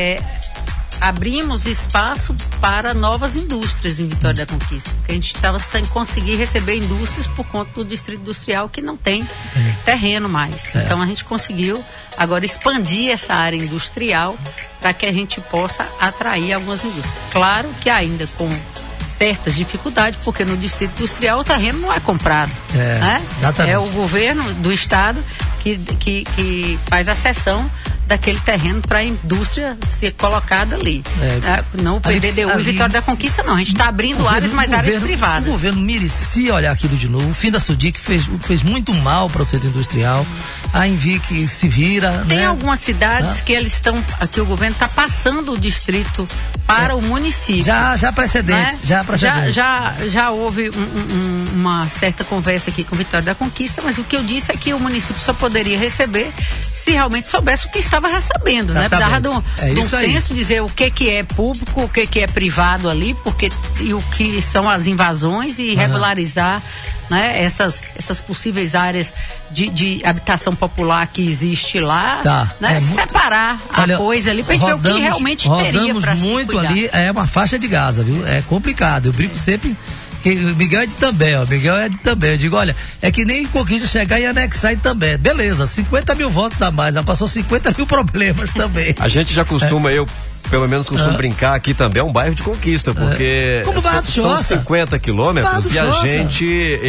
Abrimos espaço para novas indústrias em Vitória da Conquista, porque a gente estava sem conseguir receber indústrias por conta do distrito industrial que não tem terreno mais. Então a gente conseguiu agora expandir essa área industrial para que a gente possa atrair algumas indústrias. Claro que ainda com certas dificuldades, porque no distrito industrial o terreno não é comprado. É o governo do estado que faz a cessão daquele terreno para a indústria ser colocada ali. Não o PDDU e Vitória da Conquista, não. A gente está abrindo áreas, mas áreas privadas. O governo merecia olhar aquilo de novo. O fim da Sudic fez muito mal para o centro industrial. A Envic se vira. Tem algumas cidades que eles estão, que o governo está passando o distrito para o município. Já precedentes. Né? Já houve uma certa conversa aqui com Vitória da Conquista, mas o que eu disse é que o município só poderia receber se realmente soubesse o que estava recebendo, né? Precisava de um senso, dizer o que é público, o que é privado ali, e o que são as invasões e regularizar, né, essas possíveis áreas de habitação popular que existe lá, né? Separar a coisa ali para ver o que realmente teria para se muito cuidar. Ali, é uma faixa de Gaza, viu? É complicado, eu brinco sempre. O Miguel é de Itambé, eu digo, olha, é que nem Conquista chegar e anexar Itambé, beleza, 50 mil votos a mais, já passou 50 mil problemas também. A gente já costuma, pelo menos costumo brincar aqui também, é um bairro de conquista, porque são 50 quilômetros e a gente,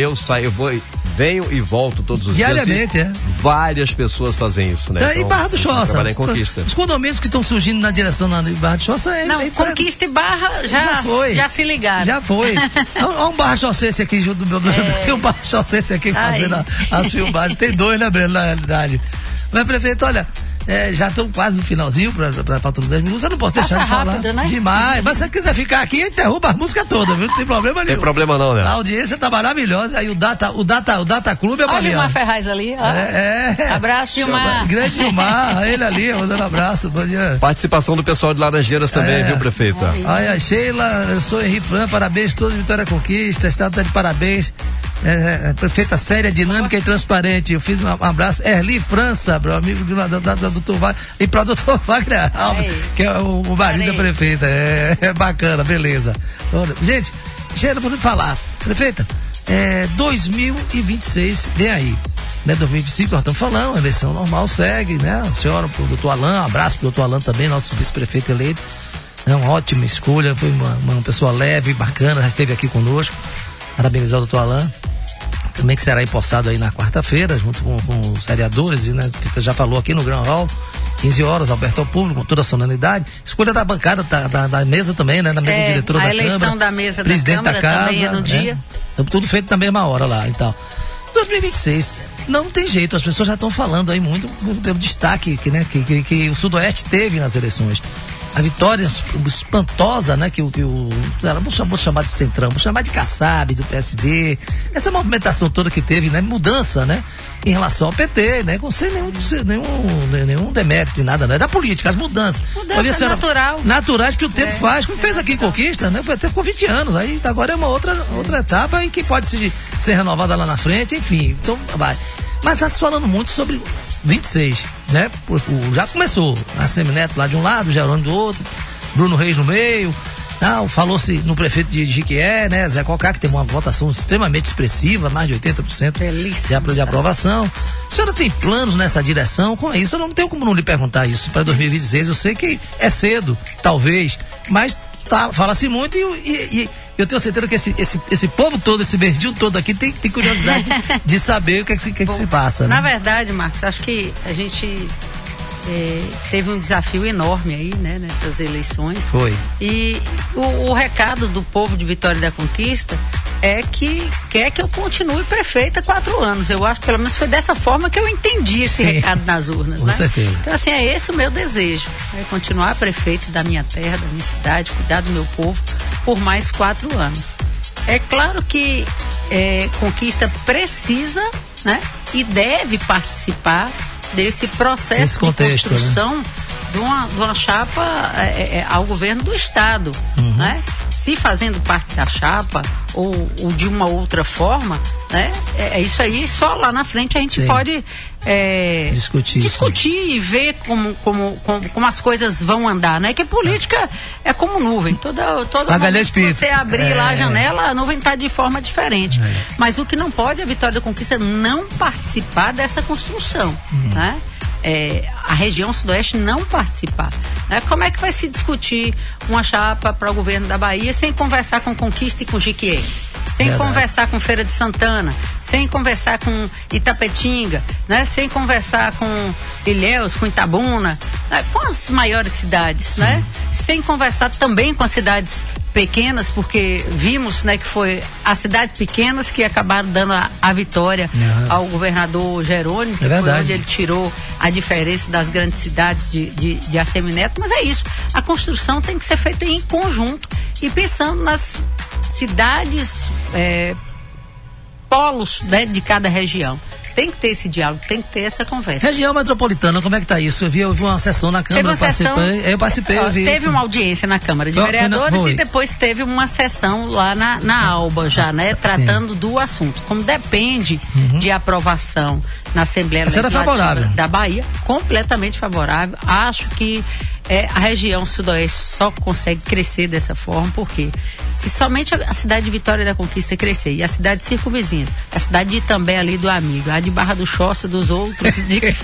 venho e volto todos os diariamente, dias. Várias pessoas fazem isso, né? Então, e Barra do Choça? Trabalhar em Conquista. Os condomínios que estão surgindo na direção de Barra do Choça Conquista e Barra já se ligaram. Já foi. Olha um Barra Chocense aqui junto do meu. Tem um Barra Chocense aqui fazendo as filmagens. Tem dois, né, Breno, na realidade. Mas, prefeito, olha. Já estão quase no finalzinho para faltando 10 minutos, eu não posso deixar de falar né? demais, mas se você quiser ficar aqui, interrompa a música toda, viu? Não tem problema nenhum. Tem problema não, né? A audiência tá maravilhosa, aí o Data Clube é Olha o Gilmar Ferraz ali, ó. Abraço, Gilmar. Grande Gilmar, ele ali, mandando abraço, bom dia. Participação do pessoal de Laranjeiras também, viu, prefeito? Olha, Sheila, eu sou Henri Fran, parabéns a todos, Vitória Conquista, estado tá de parabéns. Prefeita séria, dinâmica e transparente. Eu fiz um abraço. Erli França, meu amigo do Dr. Wagner, e para o Dr. Wagner Alves, que é o marido da prefeita. É bacana, beleza. Gente, Sheila, vou falar. Prefeita, 2026 vem aí. Né, 2025 nós estamos falando, a eleição normal segue, né? A senhora, pro doutor Alain, um abraço pro doutor Alain também, nosso vice-prefeito eleito. É uma ótima escolha, foi uma pessoa leve, bacana, já esteve aqui conosco. Parabenizar o doutor Alain, também que será empossado aí na quarta-feira, junto com os vereadores, né? Você já falou aqui no Gran Hall, 15 horas, aberto ao público, com toda a solenidade. Escolha da bancada, da mesa também, né? Da mesa diretora da Câmara. A eleição da mesa presidente da Câmara da casa, também é no dia. Então, tudo feito na mesma hora lá e tal. 2026, não tem jeito, as pessoas já estão falando aí muito pelo destaque que o Sudoeste teve nas eleições. A vitória espantosa, né? Vou chamar de Centrão, vou chamar de Kassab, do PSD. Essa movimentação toda que teve, né? Mudança, né? Em relação ao PT, né? Sem nenhum demérito de nada, né? Da política, as mudanças. Mudança natural. Naturais que o tempo faz, como fez aqui em Conquista, né? O PT ficou 20 anos, aí agora é uma outra etapa e que pode ser renovada lá na frente, enfim. Então, vai. Mas está se falando muito sobre 26, né? Já começou, a Semineto lá de um lado, Gerônimo do outro, Bruno Reis no meio, falou-se no prefeito de Jiquié, né? Zé Cocá, que tem uma votação extremamente expressiva, mais de 80% de aprovação. A senhora tem planos nessa direção? Com isso, eu não tenho como não lhe perguntar isso para 2026, eu sei que é cedo, talvez, mas fala-se muito e eu tenho certeza que esse povo todo, esse verdinho todo aqui tem curiosidade de saber o que se passa, né? Na verdade, Marcos, acho que a gente teve um desafio enorme aí, né, nessas eleições. Foi. E o recado do povo de Vitória da Conquista é que quer que eu continue prefeita 4 anos. Eu acho que pelo menos foi dessa forma que eu entendi esse recado nas urnas, com certeza. Então, assim, é esse o meu desejo, continuar prefeito da minha terra, da minha cidade, cuidar do meu povo por mais 4 anos. É claro que Conquista precisa, né, e deve participar desse processo de construção, né, de uma chapa ao governo do estado, né? Se fazendo parte da chapa ou de uma outra forma, né? Isso aí, só lá na frente a gente pode discutir e ver como as coisas vão andar, né? Que política é como nuvem, toda momento que você abrir lá a janela, a nuvem está de forma diferente. Mas o que não pode é a Vitória da Conquista não participar dessa construção, né? A região sudoeste não participar, né? Como é que vai se discutir uma chapa para o governo da Bahia sem conversar com Conquista e com Jiquié? sem conversar com Feira de Santana, sem conversar com Itapetinga, né? Sem conversar com Ilhéus, com Itabuna, né? Com as maiores cidades, né? Sem conversar também com as cidades pequenas, porque vimos, né, que foi as cidades pequenas que acabaram dando a vitória ao governador Jerônimo, que foi onde ele tirou a diferença das grandes cidades de Assemineto. Mas é isso, a construção tem que ser feita em conjunto e pensando nas cidades, polos, né, de cada região. Tem que ter esse diálogo, tem que ter essa conversa. Região metropolitana, como é que tá isso? Eu vi uma sessão na Câmara, eu participei. Teve uma audiência na Câmara de Vereadores e depois teve uma sessão lá na Alba já, né? Tratando do assunto. Como depende de aprovação na Assembleia Legislativa da Bahia, completamente favorável. Acho que a região sudoeste só consegue crescer dessa forma, porque se somente a cidade de Vitória da Conquista crescer e a cidade de circunvizinhas, a cidade de Itambé ali do amigo, a de Barra do Choça dos outros,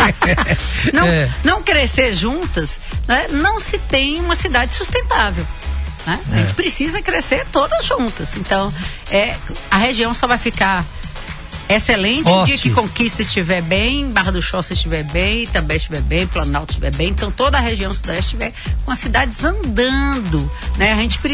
não crescer juntas, né, não se tem uma cidade sustentável. Né? A gente precisa crescer todas juntas. Então, a região só vai ficar excelente o dia que Conquista estiver bem, Barra do Choça estiver bem, Itambé estiver bem, Planalto estiver bem, então toda a região sudeste estiver com as cidades andando, né?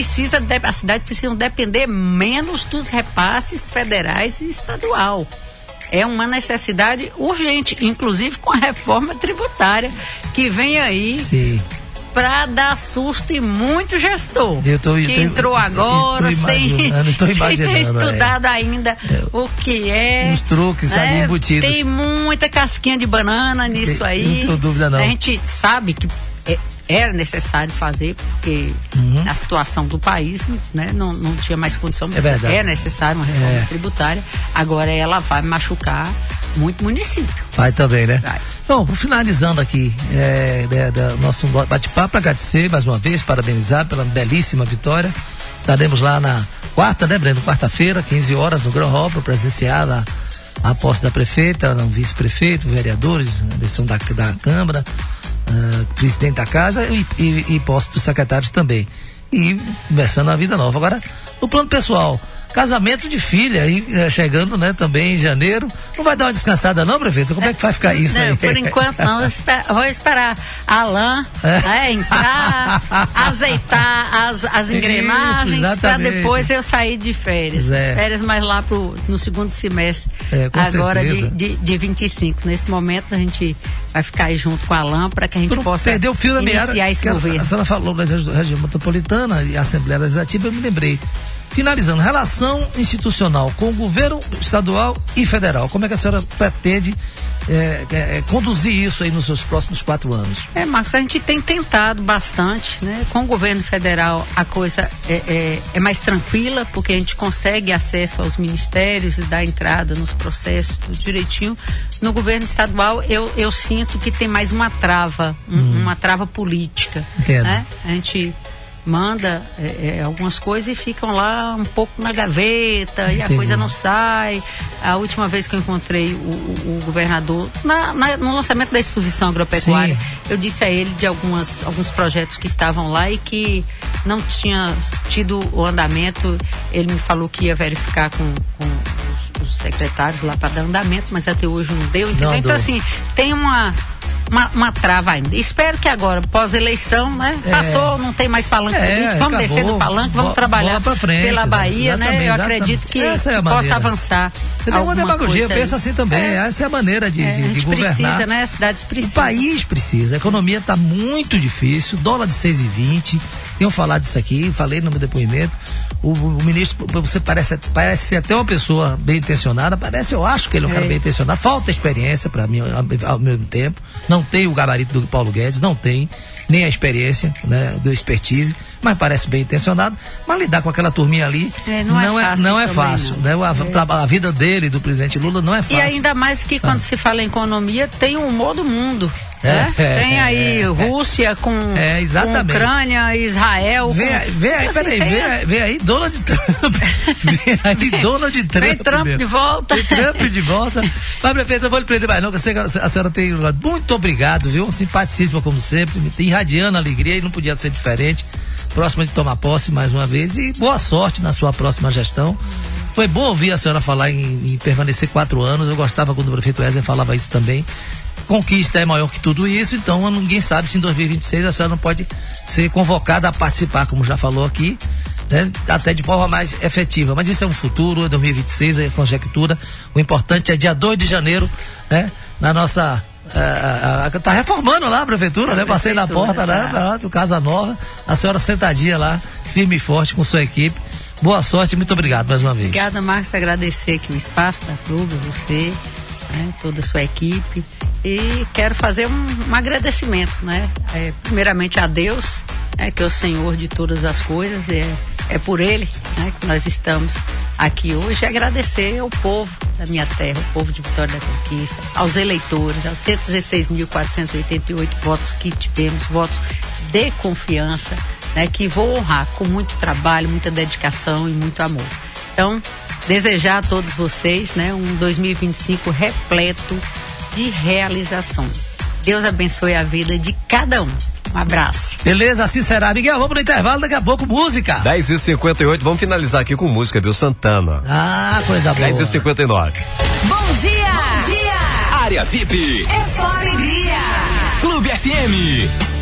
As cidades precisam depender menos dos repasses federais e estadual. É uma necessidade urgente, inclusive com a reforma tributária que vem aí. Sim. Para dar susto em muito gestor que entrou agora sem ter estudado ainda o que os truques, sabe, embutidos. Tem muita casquinha de banana nisso aí. Não tenho dúvida não. A gente sabe que era necessário fazer, porque a situação do país, né, não tinha mais condição, mas é necessário uma reforma tributária. Agora ela vai machucar muito município. Vai também, né? Vai. Bom, finalizando aqui nosso bate-papo, para agradecer mais uma vez, parabenizar pela belíssima vitória. Estaremos lá na quarta, né, Breno? Quarta-feira, 15 horas, no Gran Hall, para presenciar a posse da prefeita, o vice-prefeito, vereadores, a eleição da Câmara, presidente da casa e posse dos secretários também. E começando a vida nova. Agora, no plano pessoal, casamento de filha aí, chegando, né, também em janeiro. Não vai dar uma descansada não, prefeito? Como é que vai ficar isso aí? Por enquanto não, vou esperar a Alain entrar, azeitar as engrenagens para depois eu sair de férias. Férias mais lá no segundo semestre, agora de 25. Nesse momento a gente vai ficar aí junto com a Alain para que a gente possa iniciar esse governo. A senhora falou da região metropolitana e a Assembleia Legislativa, eu me lembrei. Finalizando, relação institucional com o governo estadual e federal. Como é que a senhora pretende conduzir isso aí nos seus próximos 4 anos? Marcos, a gente tem tentado bastante, né? Com o governo federal a coisa é mais tranquila, porque a gente consegue acesso aos ministérios e dar entrada nos processos tudo direitinho. No governo estadual eu sinto que tem mais uma trava, uma trava política. Entendo. Né? A gente manda algumas coisas e ficam lá um pouco na gaveta. Entendi. E a coisa não sai. A última vez que eu encontrei o governador no lançamento da exposição agropecuária, eu disse a ele de alguns projetos que estavam lá e que não tinha tido o andamento. Ele me falou que ia verificar com os secretários lá para dar andamento, mas até hoje não deu, entendeu? Então assim, tem uma trava ainda. Espero que agora, pós-eleição, né? Passou, não tem mais palanque político, vamos descer do palanque, vamos trabalhar pela Bahia, né? Eu acredito que possa avançar. Você tem uma demagogia, eu penso assim também. Essa é a maneira de governar. Precisa, né? As cidades precisam. O país precisa. A economia está muito difícil, dólar de 6,20. Tenho falado disso aqui, falei no meu depoimento. O ministro, você parece ser até uma pessoa bem intencionada, eu acho que ele é um cara bem intencionado, falta experiência para mim ao mesmo tempo, não tem o gabarito do Paulo Guedes, não tem nem a experiência, né, do expertise, mas parece bem intencionado, mas lidar com aquela turminha ali não é fácil, né? A vida dele, do presidente Lula, não é fácil. E ainda mais que quando se fala em economia, tem um humor do mundo. Tem aí Rússia com Ucrânia, Israel. Vem aí Donald Trump. Vem aí Donald Trump. Vem Trump de volta. Vem Trump de volta. Mas, prefeito, eu vou lhe prender mais não, que a senhora tem muito obrigado, viu? Simpaticíssima como sempre, irradiando alegria e não podia ser diferente. Próxima de tomar posse mais uma vez e boa sorte na sua próxima gestão. Foi bom ouvir a senhora falar em permanecer 4 anos. Eu gostava quando o prefeito Wesley falava isso também. Conquista é maior que tudo isso, então ninguém sabe se em 2026 a senhora não pode ser convocada a participar, como já falou aqui, né? Até de forma mais efetiva. Mas isso é um futuro, 2026 é conjectura. O importante é dia 2 de janeiro, né? Na nossa... tá reformando lá a prefeitura, né? Passei na porta, né? Casa Nova. A senhora sentadinha lá, firme e forte com sua equipe. Boa sorte, muito obrigado mais uma vez. Obrigada, Marcos, agradecer aqui o espaço da Clube, você, né? Toda a sua equipe. E quero fazer um agradecimento, né? Primeiramente a Deus, né? Que é o Senhor de todas as coisas, é por Ele, né? Que nós estamos aqui hoje. E agradecer ao povo da minha terra, o povo de Vitória da Conquista, aos eleitores, aos 116.488 votos que tivemos, votos de confiança, né? Que vou honrar com muito trabalho, muita dedicação e muito amor. Então, desejar a todos vocês, né? Um 2025 repleto de realização. Deus abençoe a vida de cada um. Um abraço. Beleza, assim será. Miguel, vamos no intervalo, daqui a pouco música. 10h58, vamos finalizar aqui com música, viu? Santana. Ah, coisa boa. 10h59. Bom dia! Bom dia! Área VIP. É só alegria. Clube FM.